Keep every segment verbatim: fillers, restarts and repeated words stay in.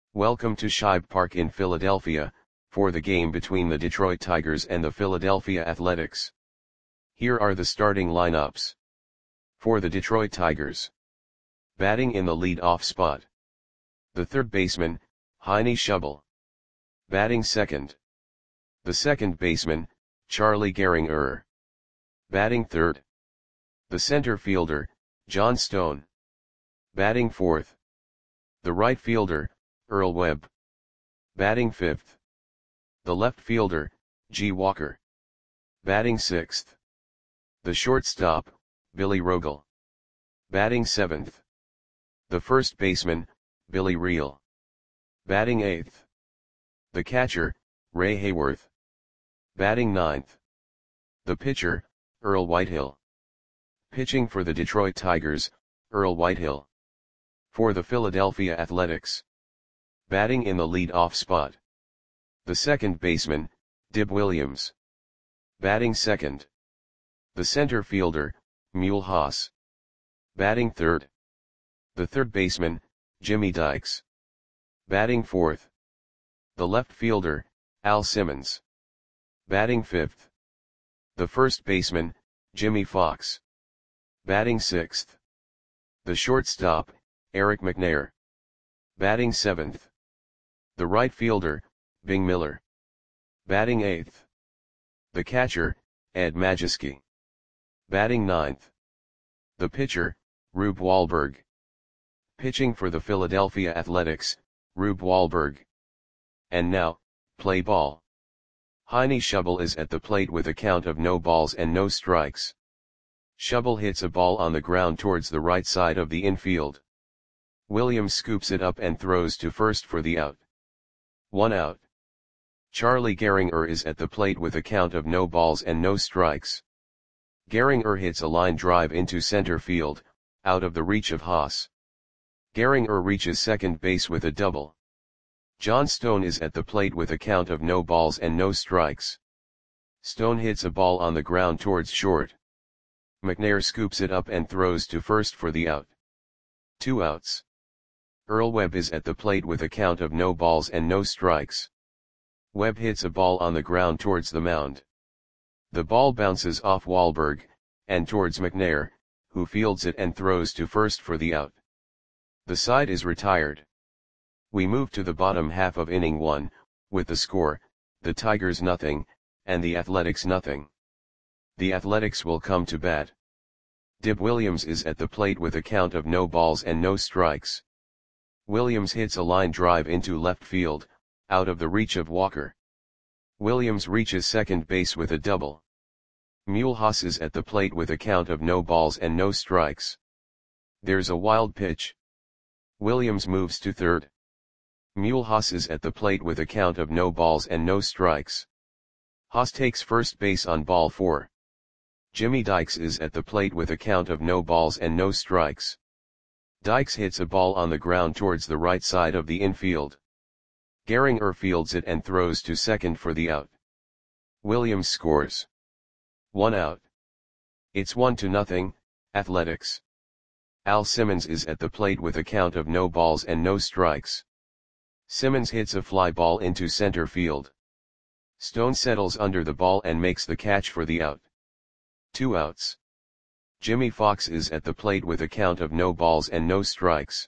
Welcome to Shibe Park in Philadelphia, for the game between the Detroit Tigers and the Philadelphia Athletics. Here are the starting lineups. For the Detroit Tigers. Batting in the lead-off spot. The third baseman, Heine Schubel. Batting second. The second baseman, Charlie Gehringer. Batting third. The center fielder, John Stone. Batting fourth. The right fielder, Earl Webb. Batting fifth. The left fielder, G. Walker. Batting sixth. The shortstop, Billy Rogel. Batting seventh. The first baseman, Billy Reel. Batting eighth. The catcher, Ray Hayworth. Batting ninth. The pitcher, Earl Whitehill. Pitching for the Detroit Tigers, Earl Whitehill. For the Philadelphia Athletics. Batting in the lead-off spot. The second baseman, Dib Williams. Batting second. The center fielder, Mule Haas. Batting third. The third baseman, Jimmy Dykes. Batting fourth. The left fielder, Al Simmons. Batting fifth. The first baseman, Jimmy Fox. Batting sixth. The shortstop, Eric McNair. Batting seventh. The right fielder, Bing Miller. Batting eighth. The catcher, Ed Majewski. Batting ninth. The pitcher, Rube Wahlberg. Pitching for the Philadelphia Athletics, Rube Wahlberg. And now, play ball. Heine Schubel is at the plate with a count of no balls and no strikes. Schubel hits a ball on the ground towards the right side of the infield. Williams scoops it up and throws to first for the out. One out. Charlie Gehringer is at the plate with a count of no balls and no strikes. Gehringer hits a line drive into center field, out of the reach of Haas. Gehringer reaches second base with a double. John Stone is at the plate with a count of no balls and no strikes. Stone hits a ball on the ground towards short. McNair scoops it up and throws to first for the out. Two outs. Earl Webb is at the plate with a count of no balls and no strikes. Webb hits a ball on the ground towards the mound. The ball bounces off Wahlberg, and towards McNair, who fields it and throws to first for the out. The side is retired. We move to the bottom half of inning one, with the score, the Tigers nothing, and the Athletics nothing. The Athletics will come to bat. Dib Williams is at the plate with a count of no balls and no strikes. Williams hits a line drive into left field, out of the reach of Walker. Williams reaches second base with a double. Mule Haas is at the plate with a count of no balls and no strikes. There's a wild pitch. Williams moves to third. Mule Haas is at the plate with a count of no balls and no strikes. Haas takes first base on ball four. Jimmy Dykes is at the plate with a count of no balls and no strikes. Dykes hits a ball on the ground towards the right side of the infield. Gehringer fields it and throws to second for the out. Williams scores. One out. It's one to nothing, Athletics. Al Simmons is at the plate with a count of no balls and no strikes. Simmons hits a fly ball into center field. Stone settles under the ball and makes the catch for the out. Two outs. Jimmy Fox is at the plate with a count of no balls and no strikes.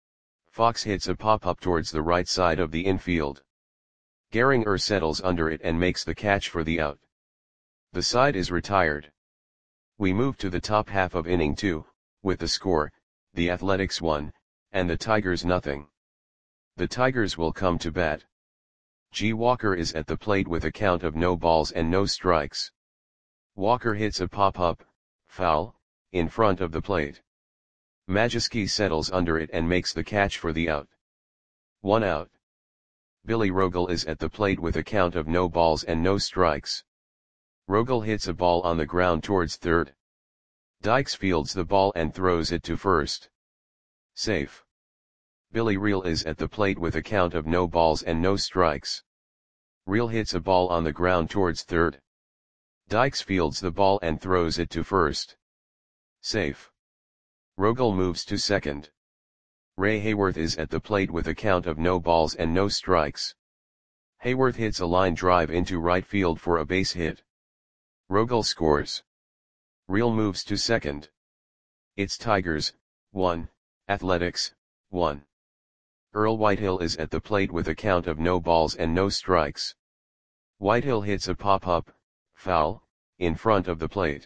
Fox hits a pop-up towards the right side of the infield. Gehringer settles under it and makes the catch for the out. The side is retired. We move to the top half of inning two, with the score, the Athletics one, and the Tigers nothing. The Tigers will come to bat. G. Walker is at the plate with a count of no balls and no strikes. Walker hits a pop-up, foul, in front of the plate. Majewski settles under it and makes the catch for the out. One out. Billy Rogel is at the plate with a count of no balls and no strikes. Rogel hits a ball on the ground towards third. Dykes fields the ball and throws it to first. Safe. Billy Reel is at the plate with a count of no balls and no strikes. Reel hits a ball on the ground towards third. Dykes fields the ball and throws it to first. Safe. Rogel moves to second. Ray Hayworth is at the plate with a count of no balls and no strikes. Hayworth hits a line drive into right field for a base hit. Rogel scores. Real moves to second. It's Tigers, one, Athletics, one. Earl Whitehill is at the plate with a count of no balls and no strikes. Whitehill hits a pop-up, foul, in front of the plate.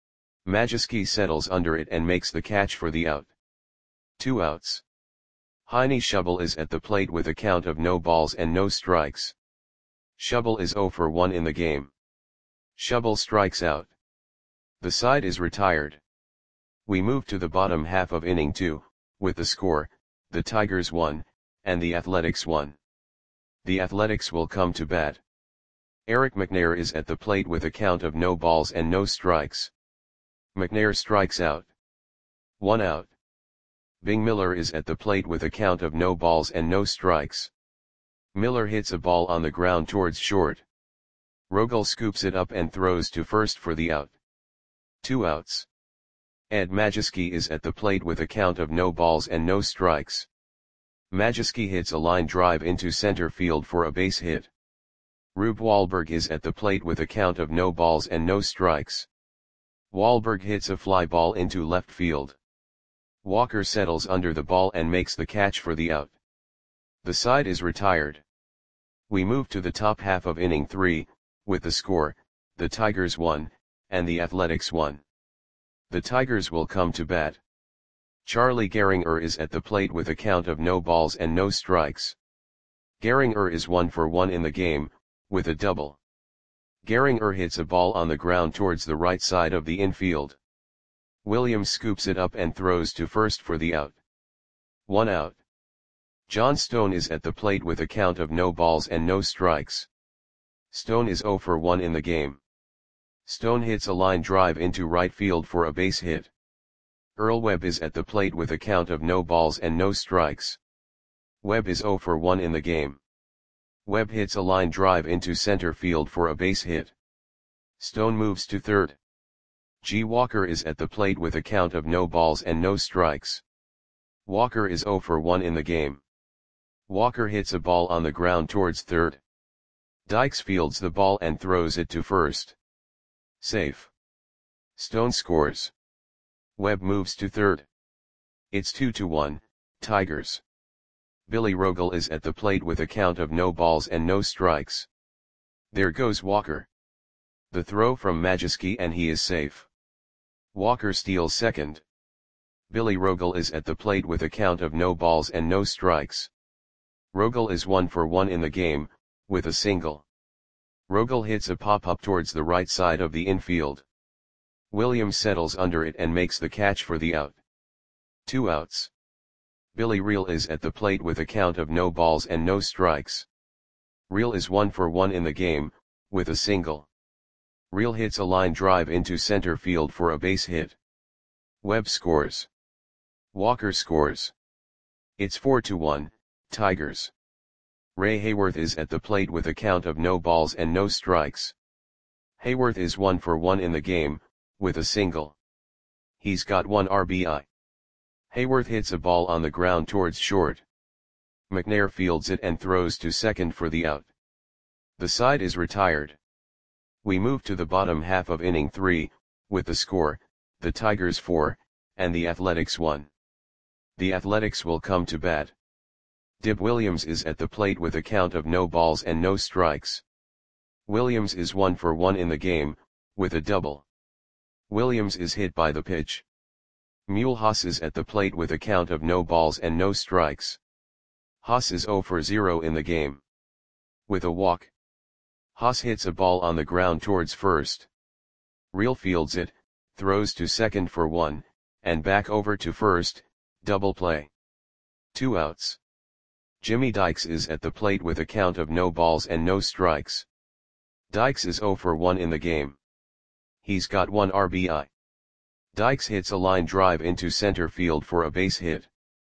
Majewski settles under it and makes the catch for the out. Two outs. Heine Schubel is at the plate with a count of no balls and no strikes. Schubel is zero for one in the game. Schubel strikes out. The side is retired. We move to the bottom half of inning two, with the score, the Tigers one, and the Athletics one. The Athletics will come to bat. Eric McNair is at the plate with a count of no balls and no strikes. McNair strikes out. One out. Bing Miller is at the plate with a count of no balls and no strikes. Miller hits a ball on the ground towards short. Rogel scoops it up and throws to first for the out. Two outs. Ed Majewski is at the plate with a count of no balls and no strikes. Majewski hits a line drive into center field for a base hit. Rube Wahlberg is at the plate with a count of no balls and no strikes. Wahlberg hits a fly ball into left field. Walker settles under the ball and makes the catch for the out. The side is retired. We move to the top half of inning three, with the score, the Tigers one, and the Athletics one. The Tigers will come to bat. Charlie Gehringer is at the plate with a count of no balls and no strikes. Gehringer is one for one in the game, with a double. Gehringer hits a ball on the ground towards the right side of the infield. Williams scoops it up and throws to first for the out. One out. John Stone is at the plate with a count of no balls and no strikes. Stone is zero for one in the game. Stone hits a line drive into right field for a base hit. Earl Webb is at the plate with a count of no balls and no strikes. Webb is zero for one in the game. Webb hits a line drive into center field for a base hit. Stone moves to third. G. Walker is at the plate with a count of no balls and no strikes. Walker is zero for one in the game. Walker hits a ball on the ground towards third. Dykes fields the ball and throws it to first. Safe. Stone scores. Webb moves to third. It's two to one, Tigers. Billy Rogel is at the plate with a count of no balls and no strikes. There goes Walker. The throw from Majewski and he is safe. Walker steals second. Billy Rogel is at the plate with a count of no balls and no strikes. Rogel is one for one in the game, with a single. Rogel hits a pop-up towards the right side of the infield. Williams settles under it and makes the catch for the out. Two outs. Billy Reel is at the plate with a count of no balls and no strikes. Reel is one for one in the game, with a single. Reel hits a line drive into center field for a base hit. Webb scores. Walker scores. It's four to one, Tigers. Ray Hayworth is at the plate with a count of no balls and no strikes. Hayworth is one for one in the game, with a single. He's got one R B I. Hayworth hits a ball on the ground towards short. McNair fields it and throws to second for the out. The side is retired. We move to the bottom half of inning three, with the score, the Tigers four, and the Athletics one. The Athletics will come to bat. Dib Williams is at the plate with a count of no balls and no strikes. Williams is one for one in the game, with a double. Williams is hit by the pitch. Mule Haas is at the plate with a count of no balls and no strikes. Haas is zero for zero in the game. With a walk. Haas hits a ball on the ground towards first. Reel fields it, throws to second for one, and back over to first, double play. Two outs. Jimmy Dykes is at the plate with a count of no balls and no strikes. Dykes is zero for one in the game. He's got one R B I. Dykes hits a line drive into center field for a base hit.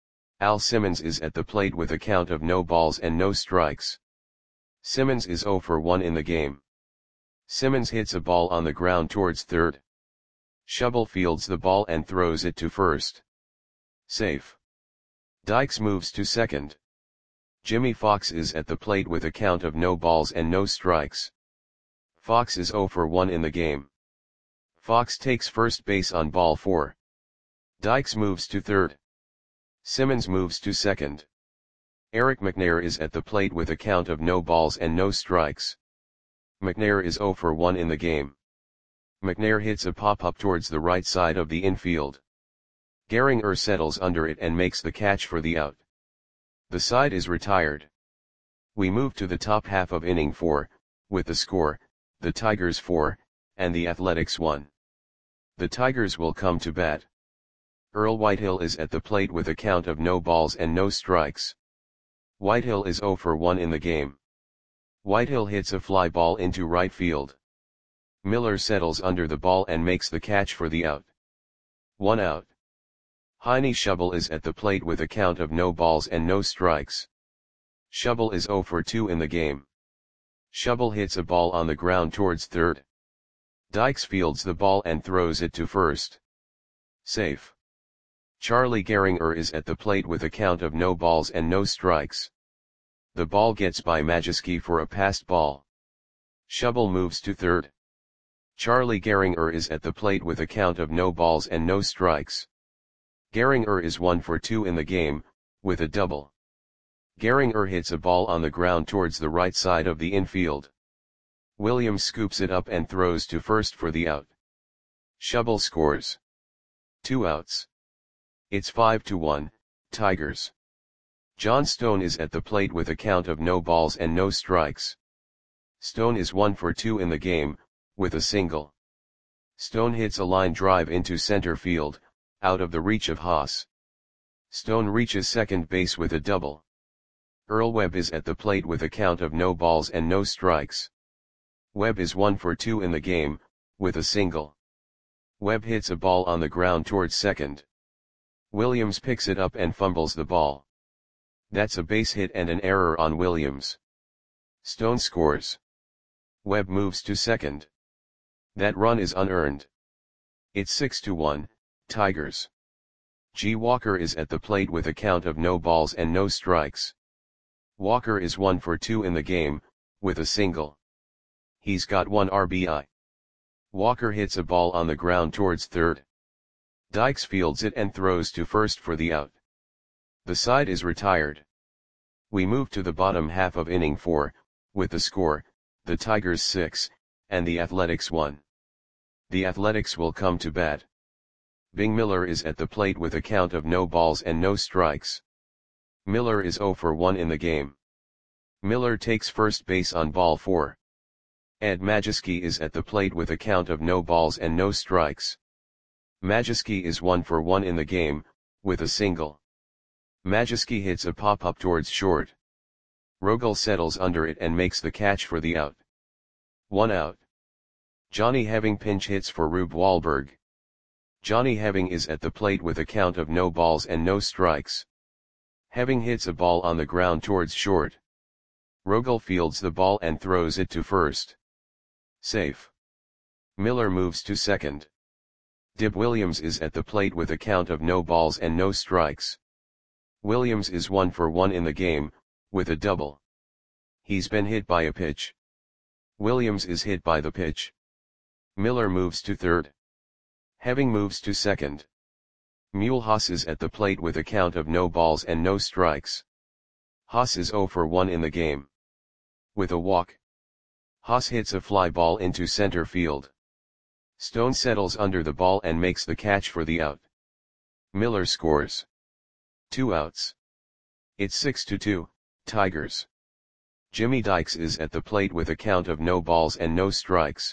Al Simmons is at the plate with a count of no balls and no strikes. Simmons is zero for one in the game. Simmons hits a ball on the ground towards third. Schubel fields the ball and throws it to first. Safe. Dykes moves to second. Jimmy Fox is at the plate with a count of no balls and no strikes. Fox is zero for one in the game. Fox takes first base on ball four. Dykes moves to third. Simmons moves to second. Eric McNair is at the plate with a count of no balls and no strikes. McNair is zero for one in the game. McNair hits a pop-up towards the right side of the infield. Gehringer settles under it and makes the catch for the out. The side is retired. We move to the top half of inning four, with the score, the Tigers four, and the Athletics one. The Tigers will come to bat. Earl Whitehill is at the plate with a count of no balls and no strikes. Whitehill is zero for one in the game. Whitehill hits a fly ball into right field. Miller settles under the ball and makes the catch for the out. One out. Heine Schubel is at the plate with a count of no balls and no strikes. Schubel is zero for two in the game. Schubel hits a ball on the ground towards third. Dykes fields the ball and throws it to first. Safe. Charlie Gehringer is at the plate with a count of no balls and no strikes. The ball gets by Majewski for a passed ball. Schubel moves to third. Charlie Gehringer is at the plate with a count of no balls and no strikes. Gehringer is one for two in the game, with a double. Gehringer hits a ball on the ground towards the right side of the infield. Williams scoops it up and throws to first for the out. Schubel scores. Two outs. It's five to one, Tigers. John Stone is at the plate with a count of no balls and no strikes. Stone is one for two in the game, with a single. Stone hits a line drive into center field, out of the reach of Haas. Stone reaches second base with a double. Earl Webb is at the plate with a count of no balls and no strikes. Webb is one for two in the game, with a single. Webb hits a ball on the ground towards second. Williams picks it up and fumbles the ball. That's a base hit and an error on Williams. Stone scores. Webb moves to second. That run is unearned. It's six to one, Tigers. G. Walker is at the plate with a count of no balls and no strikes. Walker is one for two in the game, with a single. He's got one R B I. Walker hits a ball on the ground towards third. Dykes fields it and throws to first for the out. The side is retired. We move to the bottom half of inning four, with the score, the Tigers six, and the Athletics one. The Athletics will come to bat. Bing Miller is at the plate with a count of no balls and no strikes. Miller is zero for one in the game. Miller takes first base on ball four. Ed Majewski is at the plate with a count of no balls and no strikes. Majewski is one for one in the game, with a single. Majewski hits a pop-up towards short. Rogel settles under it and makes the catch for the out. One out. Johnny Heving pinch hits for Rube Wahlberg. Johnny Heving is at the plate with a count of no balls and no strikes. Heving hits a ball on the ground towards short. Rogel fields the ball and throws it to first. Safe. Miller moves to second. Dib Williams is at the plate with a count of no balls and no strikes. Williams is one for one in the game, with a double. He's been hit by a pitch. Williams is hit by the pitch. Miller moves to third. Heving moves to second. Mulhouse is at the plate with a count of no balls and no strikes. Haas is zero for one in the game. With a walk. Haas hits a fly ball into center field. Stone settles under the ball and makes the catch for the out. Miller scores. Two outs. It's six to two, Tigers. Jimmy Dykes is at the plate with a count of no balls and no strikes.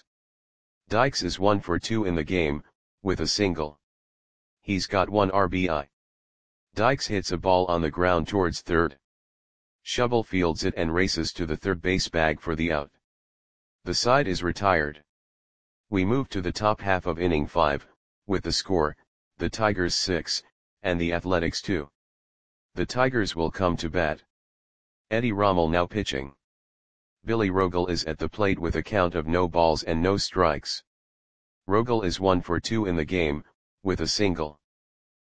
Dykes is one for two in the game, with a single. He's got one R B I. Dykes hits a ball on the ground towards third. Schubel fields it and races to the third base bag for the out. The side is retired. We move to the top half of inning five, with the score, the Tigers six, and the Athletics two. The Tigers will come to bat. Eddie Rommel now pitching. Billy Rogel is at the plate with a count of no balls and no strikes. Rogel is one for two in the game, with a single.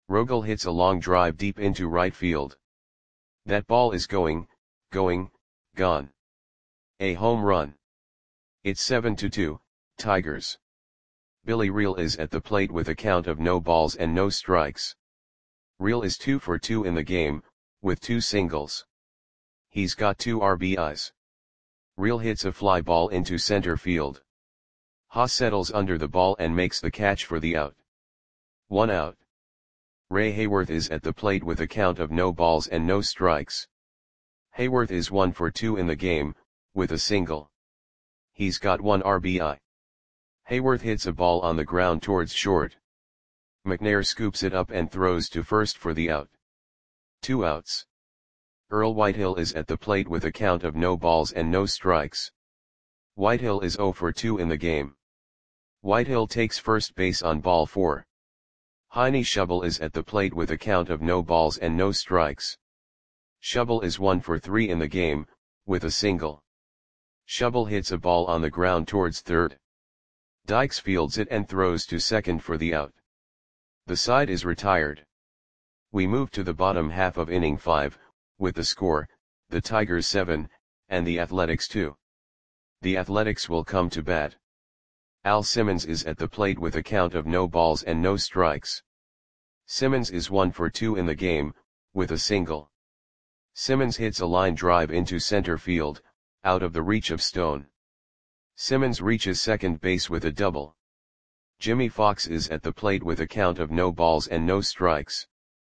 Rogel hits a long drive deep into right field. That ball is going, going, gone. A home run. It's seven to two, Tigers. Billy Reel is at the plate with a count of no balls and no strikes. Reel is two for two in the game, with two singles. He's got two R B Is. Reel hits a fly ball into center field. Haas settles under the ball and makes the catch for the out. One out. Ray Hayworth is at the plate with a count of no balls and no strikes. Hayworth is one for two in the game, with a single. He's got one R B I. Hayworth hits a ball on the ground towards short. McNair scoops it up and throws to first for the out. Two outs. Earl Whitehill is at the plate with a count of no balls and no strikes. Whitehill is zero for two in the game. Whitehill takes first base on ball four. Heine Schubel is at the plate with a count of no balls and no strikes. Schubel is one for three in the game, with a single. Schubel hits a ball on the ground towards third. Dykes fields it and throws to second for the out. The side is retired. We move to the bottom half of inning five, with the score, the Tigers seven, and the Athletics two. The Athletics will come to bat. Al Simmons is at the plate with a count of no balls and no strikes. Simmons is one for two in the game, with a single. Simmons hits a line drive into center field, out of the reach of Stone. Simmons reaches second base with a double. Jimmy Fox is at the plate with a count of no balls and no strikes.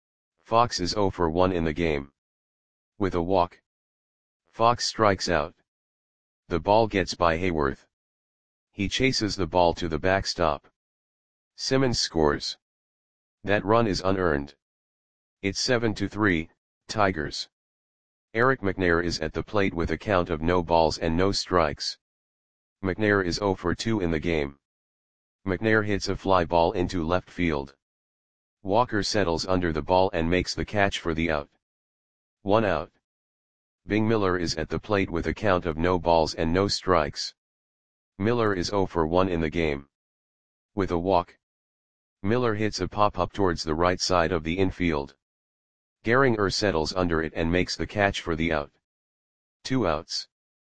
Fox is zero for one in the game. With a walk. Fox strikes out. The ball gets by Hayworth. He chases the ball to the backstop. Simmons scores. That run is unearned. It's seven to three, Tigers. Eric McNair is at the plate with a count of no balls and no strikes. McNair is zero for two in the game. McNair hits a fly ball into left field. Walker settles under the ball and makes the catch for the out. One out. Bing Miller is at the plate with a count of no balls and no strikes. Miller is zero for one in the game. With a walk. Miller hits a pop-up towards the right side of the infield. Gehringer settles under it and makes the catch for the out. Two outs.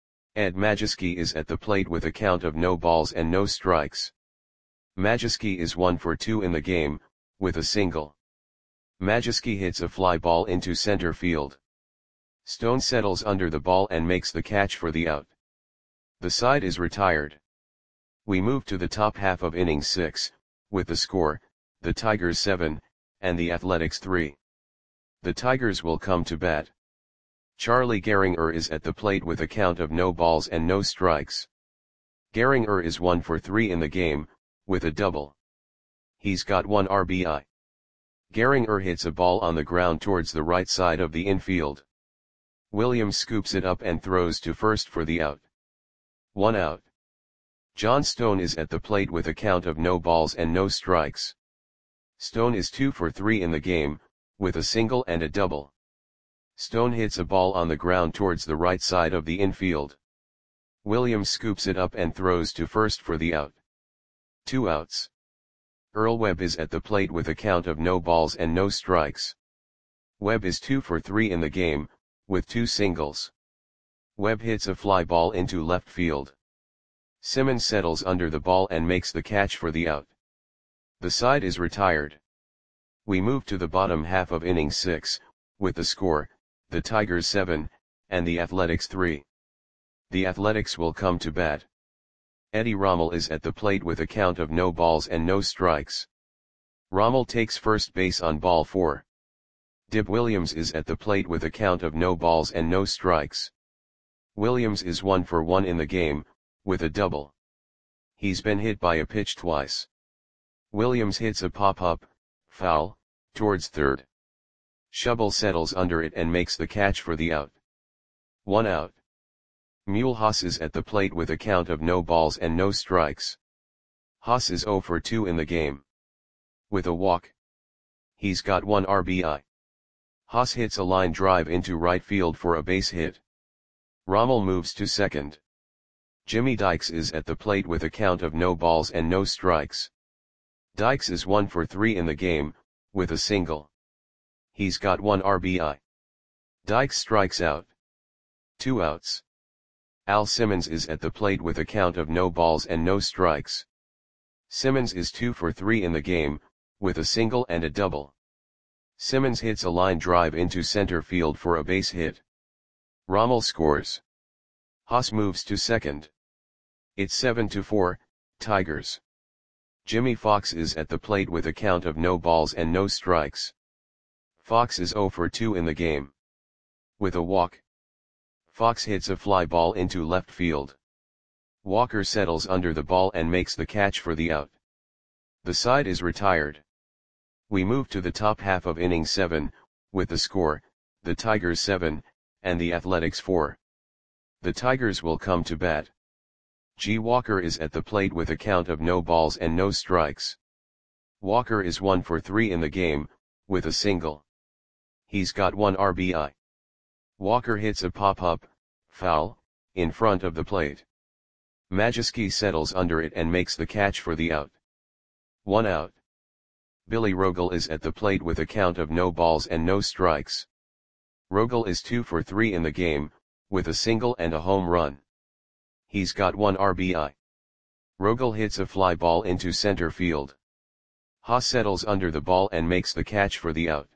Ed Majewski is at the plate with a count of no balls and no strikes. Majewski is one for two in the game, with a single. Majewski hits a fly ball into center field. Stone settles under the ball and makes the catch for the out. The side is retired. We move to the top half of inning six, with the score, the Tigers seven, and the Athletics three. The Tigers will come to bat. Charlie Gehringer is at the plate with a count of no balls and no strikes. Gehringer is one for three in the game, with a double. He's got one R B I. Gehringer hits a ball on the ground towards the right side of the infield. Williams scoops it up and throws to first for the out. One out. John Stone is at the plate with a count of no balls and no strikes. Stone is two for three in the game, with a single and a double. Stone hits a ball on the ground towards the right side of the infield. Williams scoops it up and throws to first for the out. Two outs. Earl Webb is at the plate with a count of no balls and no strikes. Webb is two for three in the game, with two singles. Webb hits a fly ball into left field. Simmons settles under the ball and makes the catch for the out. The side is retired. We move to the bottom half of inning six, with the score, the Tigers seven, and the Athletics three. The Athletics will come to bat. Eddie Rommel is at the plate with a count of no balls and no strikes. Rommel takes first base on ball four. Dib Williams is at the plate with a count of no balls and no strikes. Williams is one for one in the game, with a double. He's been hit by a pitch twice. Williams hits a pop-up, foul, towards third. Schubel settles under it and makes the catch for the out. One out. Mule Haas is at the plate with a count of no balls and no strikes. Haas is zero for two in the game. With a walk. He's got one R B I. Haas hits a line drive into right field for a base hit. Rommel moves to second. Jimmy Dykes is at the plate with a count of no balls and no strikes. Dykes is one for three in the game, with a single. He's got one R B I. Dykes strikes out. Two outs. Al Simmons is at the plate with a count of no balls and no strikes. Simmons is two for three in the game, with a single and a double. Simmons hits a line drive into center field for a base hit. Rommel scores. Haas moves to second. It's seven to four, Tigers. Jimmy Fox is at the plate with a count of no balls and no strikes. Fox is zero for two in the game. With a walk. Fox hits a fly ball into left field. Walker settles under the ball and makes the catch for the out. The side is retired. We move to the top half of inning seven, with the score, the Tigers seven, and the Athletics four. The Tigers will come to bat. G. Walker is at the plate with a count of no balls and no strikes. Walker is one for three in the game, with a single. He's got one R B I. Walker hits a pop-up, foul, in front of the plate. Majewski settles under it and makes the catch for the out. One out. Billy Rogel is at the plate with a count of no balls and no strikes. Rogel is two for three in the game, with a single and a home run. He's got one R B I. Rogel hits a fly ball into center field. Haas settles under the ball and makes the catch for the out.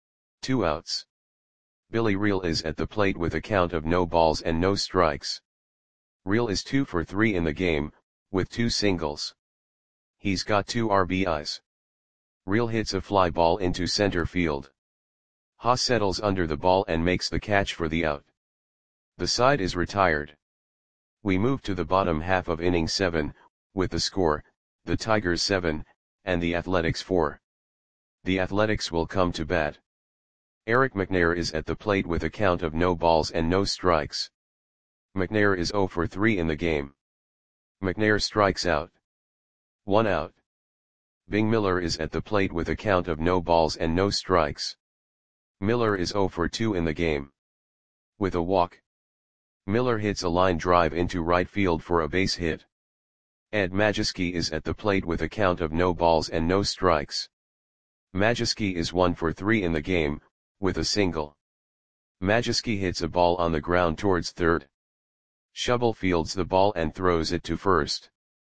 Two outs. Billy Reel is at the plate with a count of no balls and no strikes. Reel is two for three in the game, with two singles. He's got two R B Is. Reel hits a fly ball into center field. Haas settles under the ball and makes the catch for the out. The side is retired. We move to the bottom half of inning seven, with the score, the Tigers seven, and the Athletics four. The Athletics will come to bat. Eric McNair is at the plate with a count of no balls and no strikes. McNair is zero for three in the game. McNair strikes out. One out. Bing Miller is at the plate with a count of no balls and no strikes. Miller is zero for two in the game. With a walk. Miller hits a line drive into right field for a base hit. Ed Majewski is at the plate with a count of no balls and no strikes. Majewski is one for three in the game, with a single. Majewski hits a ball on the ground towards third. Schubel fields the ball and throws it to first.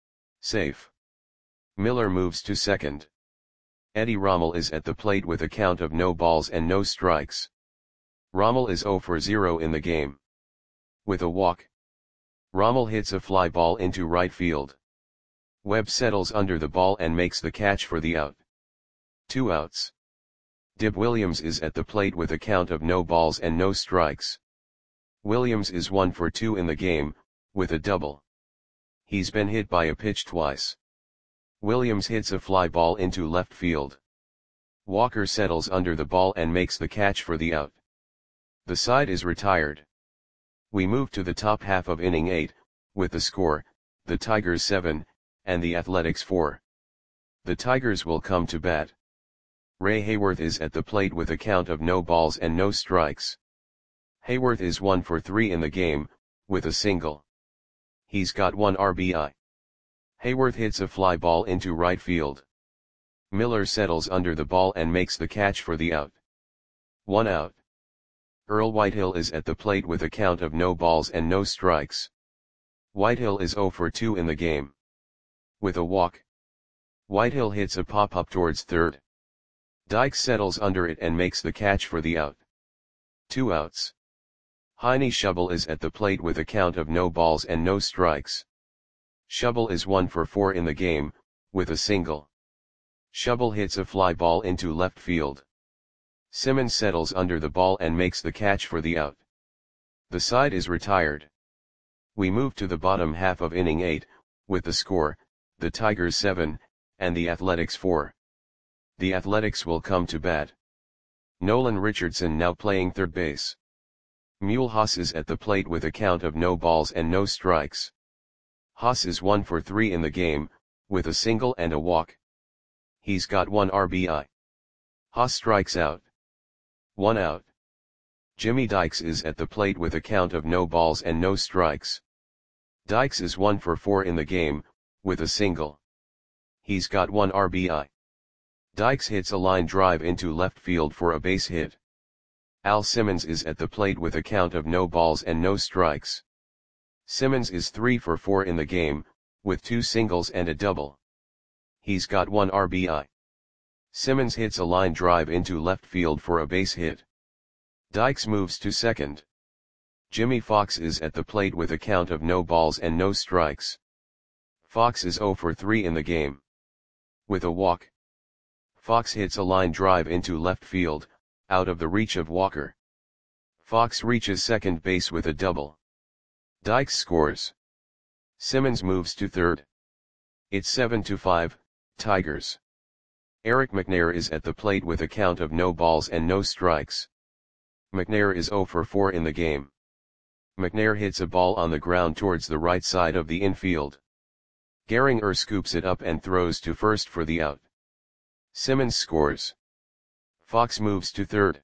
Safe. Miller moves to second. Eddie Rommel is at the plate with a count of no balls and no strikes. Rommel is zero for zero in the game. With a walk. Rommel hits a fly ball into right field. Webb settles under the ball and makes the catch for the out. Two outs. Dib Williams is at the plate with a count of no balls and no strikes. Williams is one for two in the game, with a double. He's been hit by a pitch twice. Williams hits a fly ball into left field. Walker settles under the ball and makes the catch for the out. The side is retired. We move to the top half of inning eight, with the score, the Tigers seven, and the Athletics four. The Tigers will come to bat. Ray Hayworth is at the plate with a count of no balls and no strikes. Hayworth is one for three in the game, with a single. He's got one R B I. Hayworth hits a fly ball into right field. Miller settles under the ball and makes the catch for the out. One out. Earl Whitehill is at the plate with a count of no balls and no strikes. Whitehill is zero for two in the game. With a walk. Whitehill hits a pop-up towards third. Dykes settles under it and makes the catch for the out. Two outs. Heine Schubel is at the plate with a count of no balls and no strikes. Schubel is one for four in the game, with a single. Schubel hits a fly ball into left field. Simmons settles under the ball and makes the catch for the out. The side is retired. We move to the bottom half of inning eight, with the score, the Tigers seven, and the Athletics four. The Athletics will come to bat. Nolan Richardson now playing third base. Mule Haas is at the plate with a count of no balls and no strikes. Haas is one for three in the game, with a single and a walk. He's got one R B I. Haas strikes out. One out. Jimmy Dykes is at the plate with a count of no balls and no strikes. Dykes is one for four in the game, with a single. He's got one R B I. Dykes hits a line drive into left field for a base hit. Al Simmons is at the plate with a count of no balls and no strikes. Simmons is three for four in the game, with two singles and a double. He's got one R B I. Simmons hits a line drive into left field for a base hit. Dykes moves to second. Jimmy Fox is at the plate with a count of no balls and no strikes. Fox is zero for three in the game. With a walk. Fox hits a line drive into left field, out of the reach of Walker. Fox reaches second base with a double. Dykes scores. Simmons moves to third. It's seven to five, Tigers. Eric McNair is at the plate with a count of no balls and no strikes. McNair is zero for four in the game. McNair hits a ball on the ground towards the right side of the infield. Gehringer scoops it up and throws to first for the out. Simmons scores. Fox moves to third.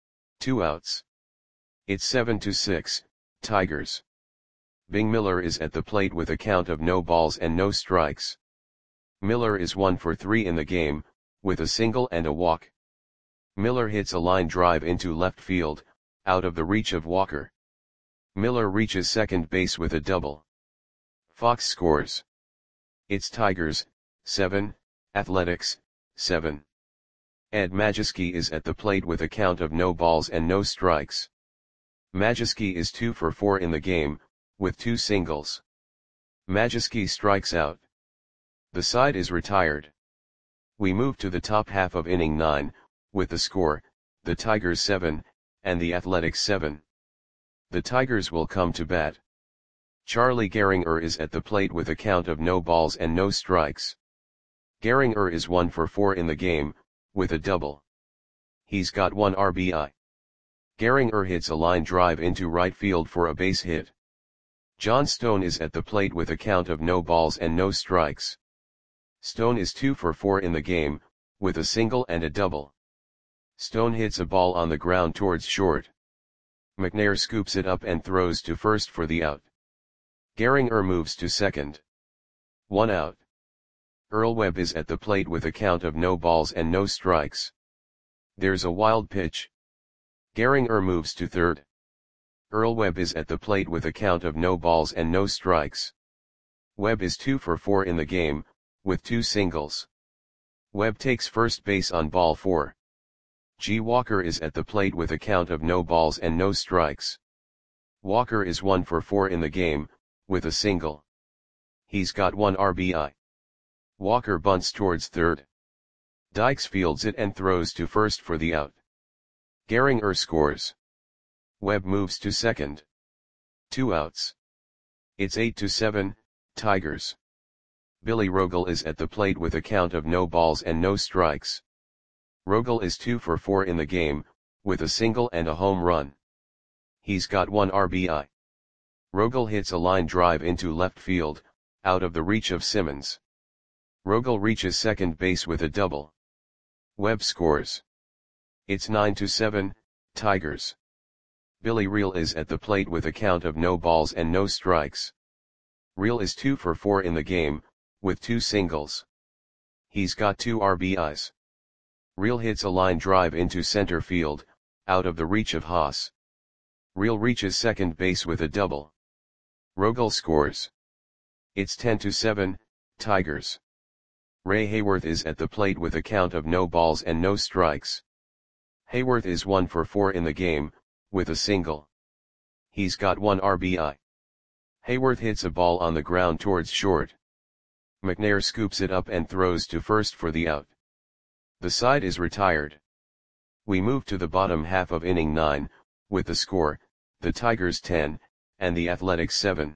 Two outs. It's seven to six, Tigers. Bing Miller is at the plate with a count of no balls and no strikes. Miller is one for three in the game, with a single and a walk. Miller hits a line drive into left field, out of the reach of Walker. Miller reaches second base with a double. Fox scores. It's Tigers, seven, Athletics, seven. Ed Majewski is at the plate with a count of no balls and no strikes. Majewski is two for four in the game, with two singles. Majewski strikes out. The side is retired. We move to the top half of inning nine, with the score, the Tigers seven, and the Athletics seven. The Tigers will come to bat. Charlie Gehringer is at the plate with a count of no balls and no strikes. Gehringer is one for four in the game, with a double. He's got one R B I. Gehringer hits a line drive into right field for a base hit. John Stone is at the plate with a count of no balls and no strikes. Stone is two for four in the game, with a single and a double. Stone hits a ball on the ground towards short. McNair scoops it up and throws to first for the out. Gehringer moves to second. One out. Earl Webb is at the plate with a count of no balls and no strikes. There's a wild pitch. Gehringer moves to third. Earl Webb is at the plate with a count of no balls and no strikes. Webb is two for four in the game, with two singles. Webb takes first base on ball four. G. Walker is at the plate with a count of no balls and no strikes. Walker is one for four in the game, with a single. He's got one R B I. Walker bunts towards third. Dykes fields it and throws to first for the out. Gehringer scores. Webb moves to second. Two outs. It's eight to seven, Tigers. Billy Rogel is at the plate with a count of no balls and no strikes. Rogel is two for four in the game, with a single and a home run. He's got one R B I. Rogel hits a line drive into left field, out of the reach of Simmons. Rogel reaches second base with a double. Webb scores. It's nine to seven, Tigers. Billy Reel is at the plate with a count of no balls and no strikes. Reel is two for four in the game, with two singles. He's got two R B Is. Reel hits a line drive into center field, out of the reach of Haas. Reel reaches second base with a double. Rogel scores. It's ten to seven, Tigers. Ray Hayworth is at the plate with a count of no balls and no strikes. Hayworth is one for four in the game, with a single. He's got one R B I. Hayworth hits a ball on the ground towards short. McNair scoops it up and throws to first for the out. The side is retired. We move to the bottom half of inning nine, with the score, the Tigers ten, and the Athletics seven.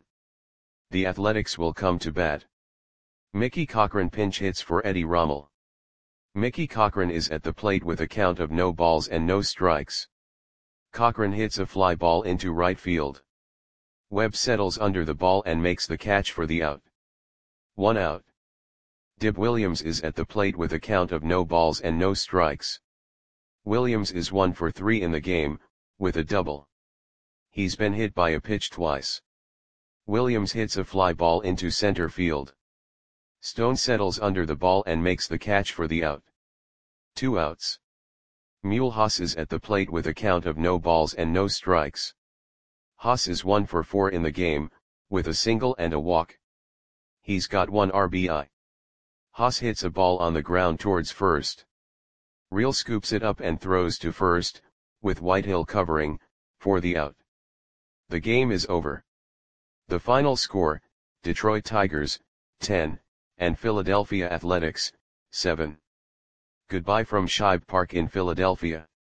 The Athletics will come to bat. Mickey Cochrane pinch hits for Eddie Rommel. Mickey Cochrane is at the plate with a count of no balls and no strikes. Cochrane hits a fly ball into right field. Webb settles under the ball and makes the catch for the out. One out. Dib Williams is at the plate with a count of no balls and no strikes. Williams is one for three in the game, with a double. He's been hit by a pitch twice. Williams hits a fly ball into center field. Stone settles under the ball and makes the catch for the out. Two outs. Mulhouse is at the plate with a count of no balls and no strikes. Haas is one for four in the game, with a single and a walk. He's got one R B I. Haas hits a ball on the ground towards first. Real scoops it up and throws to first, with Whitehill covering, for the out. The game is over. The final score, Detroit Tigers, ten, and Philadelphia Athletics, seven. Goodbye from Shibe Park in Philadelphia.